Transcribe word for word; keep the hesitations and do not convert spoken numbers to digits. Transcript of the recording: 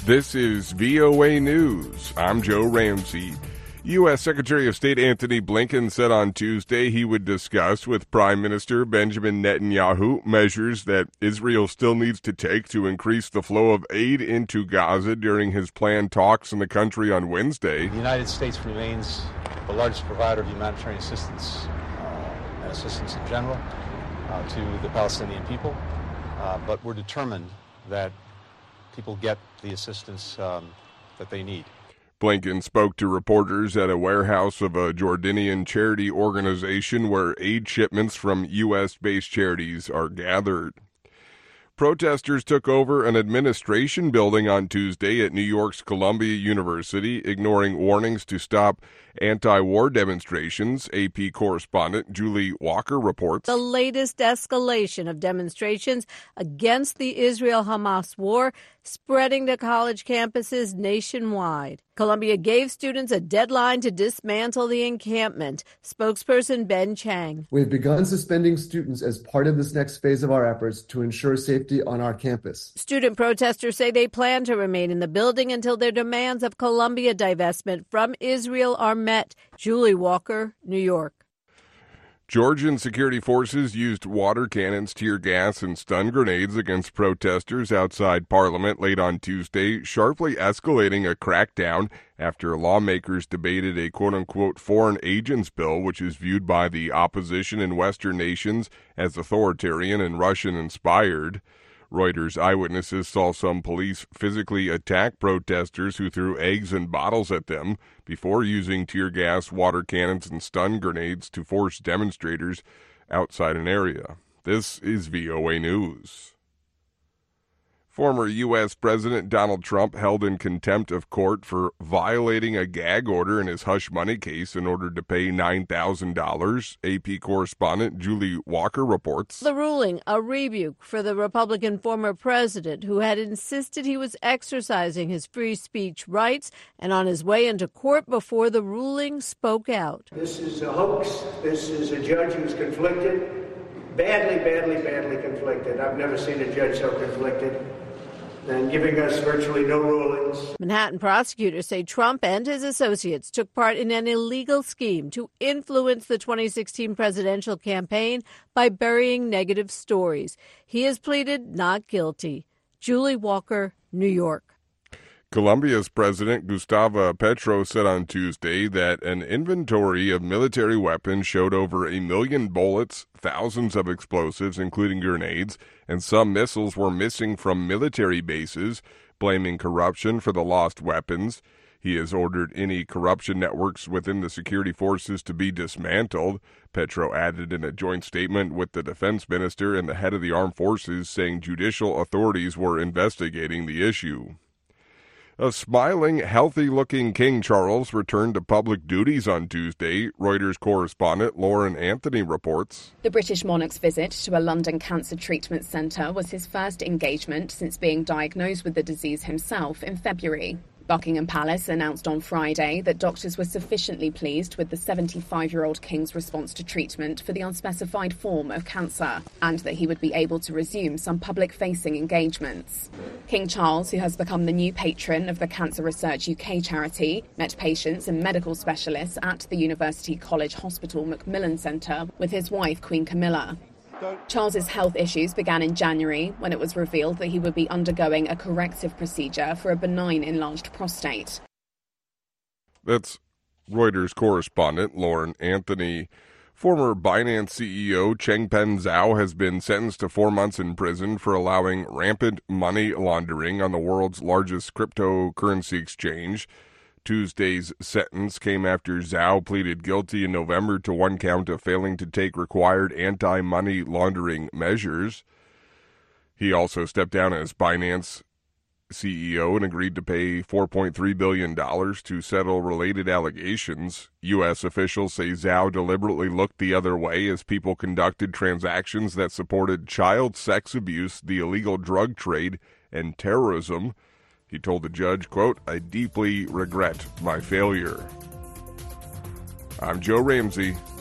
This is V O A News. I'm Joe Ramsey. U S. Secretary of State Antony Blinken said on Tuesday he would discuss with Prime Minister Benjamin Netanyahu measures that Israel still needs to take to increase the flow of aid into Gaza during his planned talks in the country on Wednesday. The United States remains the largest provider of humanitarian assistance uh, and assistance in general uh, to the Palestinian people, uh, but we're determined that people get the assistance um, that they need. Blinken spoke to reporters at a warehouse of a Jordanian charity organization where aid shipments from U S-based charities are gathered. Protesters took over an administration building on Tuesday at New York's Columbia University, ignoring warnings to stop anti-war demonstrations. A P correspondent Julie Walker reports. The latest escalation of demonstrations against the Israel-Hamas war spreading to college campuses nationwide. Columbia gave students a deadline to dismantle the encampment. Spokesperson Ben Chang. We have begun suspending students as part of this next phase of our efforts to ensure safety on our campus. Student protesters say they plan to remain in the building until their demands of Columbia divestment from Israel are met. Julie Walker, New York. Georgian security forces used water cannons, tear gas, and stun grenades against protesters outside Parliament late on Tuesday, sharply escalating a crackdown after lawmakers debated a quote-unquote foreign agents bill, which is viewed by the opposition in Western nations as authoritarian and Russian-inspired. Reuters eyewitnesses saw some police physically attack protesters who threw eggs and bottles at them before using tear gas, water cannons, and stun grenades to force demonstrators outside an area. This is V O A News. Former U S. President Donald Trump held in contempt of court for violating a gag order in his hush money case in order to pay nine thousand dollars. A P correspondent Julie Walker reports. The ruling, a rebuke for the Republican former president who had insisted he was exercising his free speech rights, and on his way into court before the ruling spoke out. This is a hoax. This is a judge who's conflicted, badly, badly, badly conflicted. I've never seen a judge so conflicted, and giving us virtually no rulings. Manhattan prosecutors say Trump and his associates took part in an illegal scheme to influence the twenty sixteen presidential campaign by burying negative stories. He has pleaded not guilty. Julie Walker, New York. Colombia's President Gustavo Petro said on Tuesday that an inventory of military weapons showed over a million bullets, thousands of explosives, including grenades, and some missiles were missing from military bases, blaming corruption for the lost weapons. He has ordered any corruption networks within the security forces to be dismantled. Petro added in a joint statement with the defense minister and the head of the armed forces, saying judicial authorities were investigating the issue. A smiling, healthy-looking King Charles returned to public duties on Tuesday, Reuters correspondent Lauren Anthony reports. The British monarch's visit to a London cancer treatment centre was his first engagement since being diagnosed with the disease himself in February. Buckingham Palace announced on Friday that doctors were sufficiently pleased with the seventy-five-year-old King's response to treatment for the unspecified form of cancer, and that he would be able to resume some public-facing engagements. King Charles, who has become the new patron of the Cancer Research U K charity, met patients and medical specialists at the University College Hospital Macmillan Centre with his wife, Queen Camilla. Charles's health issues began in January when it was revealed that he would be undergoing a corrective procedure for a benign enlarged prostate. That's Reuters correspondent Lauren Anthony. Former Binance C E O Changpeng Zhao has been sentenced to four months in prison for allowing rampant money laundering on the world's largest cryptocurrency exchange. Tuesday's sentence came after Zhao pleaded guilty in November to one count of failing to take required anti-money laundering measures. He also stepped down as Binance C E O and agreed to pay four point three billion dollars to settle related allegations. U S officials say Zhao deliberately looked the other way as people conducted transactions that supported child sex abuse, the illegal drug trade, and terrorism. He told the judge, quote, "I deeply regret my failure." I'm Joe Ramsey.